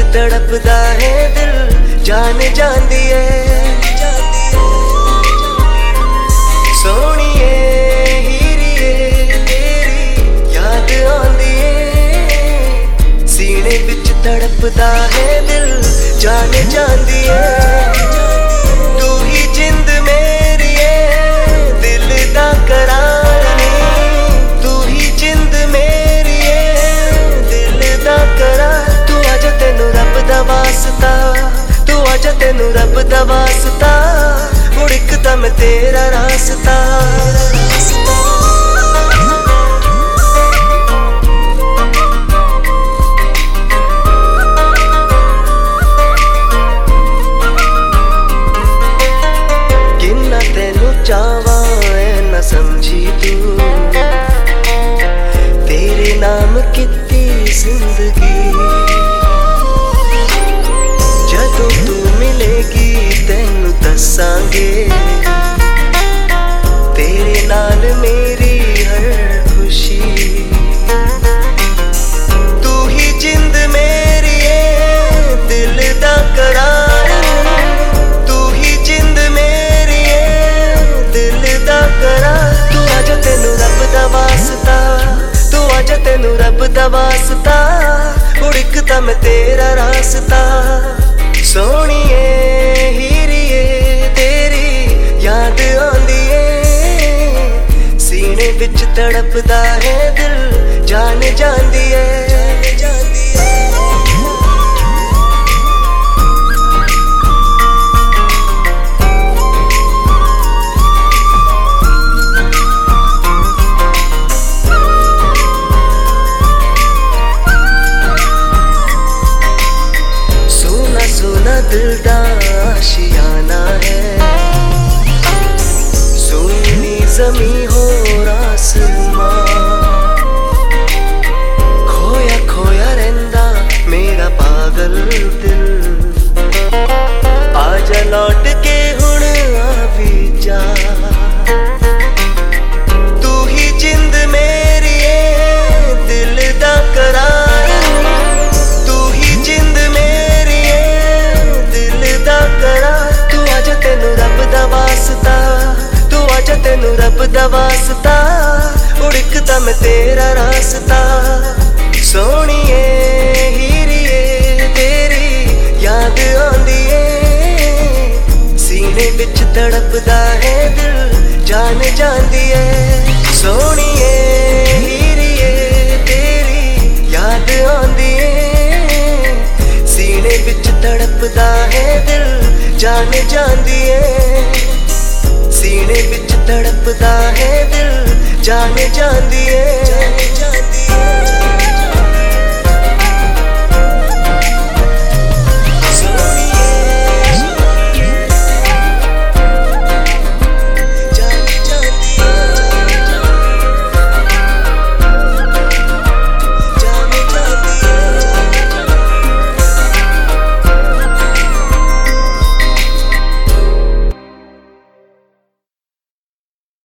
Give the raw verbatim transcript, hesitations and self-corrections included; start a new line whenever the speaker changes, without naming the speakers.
तड़पदा है दिल जान जांदी है। सोहणिए हीरिए तेरी याद आंदी है, सीने विच तड़पदा है दिल जान जांदी है। तू ही जिंद मेरी है दिल दा करार नी, तू ही जिंद मेरी है दिल दा करार। तू आजा तेनू रब दा वास्ता, तू आजा तेनू रब दा वास्ता, मुड़ इकदम तेरा रास्ता। किन्ना तेनू चावा ऐ ना समझी तू, तेरे नाम कितनी जिंदगी। जदों तू मिलेगी तेनू दसांगे, तेरे नाल मेरी हर खुशी। तू ही जिंद मेरी है दिल दा करार, तू ही जिंद मेरी है दिल दा करार। तू आजा तेनू रब दा वास्ता, तू आजा तेनू रब दा वास्ता, मुड़ इकदम तेरा रास्ता। सोहणिए हीरिए तेरी याद आंदी है, सीने विच तड़पदा है दिल जान जांदी है। दिल दा आशियाना है, सोनी जमी हो आसमां, खोया खोया रहंदा मेरा पागल दिल। आजा लौट के हुण आ भी जा, तू ही जिंद मेरी है दिल दा करार, तू ही जिंद मेरी करार। तू आजा तेनू रब दा वास्ता, तू आजा तेनू रब दा वास्ता, मुड़ इकदम तेरा रास्ता। सोहणिए हीरिए तेरी याद आंदी है, सीने विच तड़पदा है दिल जान जांदी है। सोहणिए हीरिए तेरी याद आंदी है, सीने विच तड़पदा है दिल जान जांदी है, सीने विच तड़पदा है दिल जान जांदी है।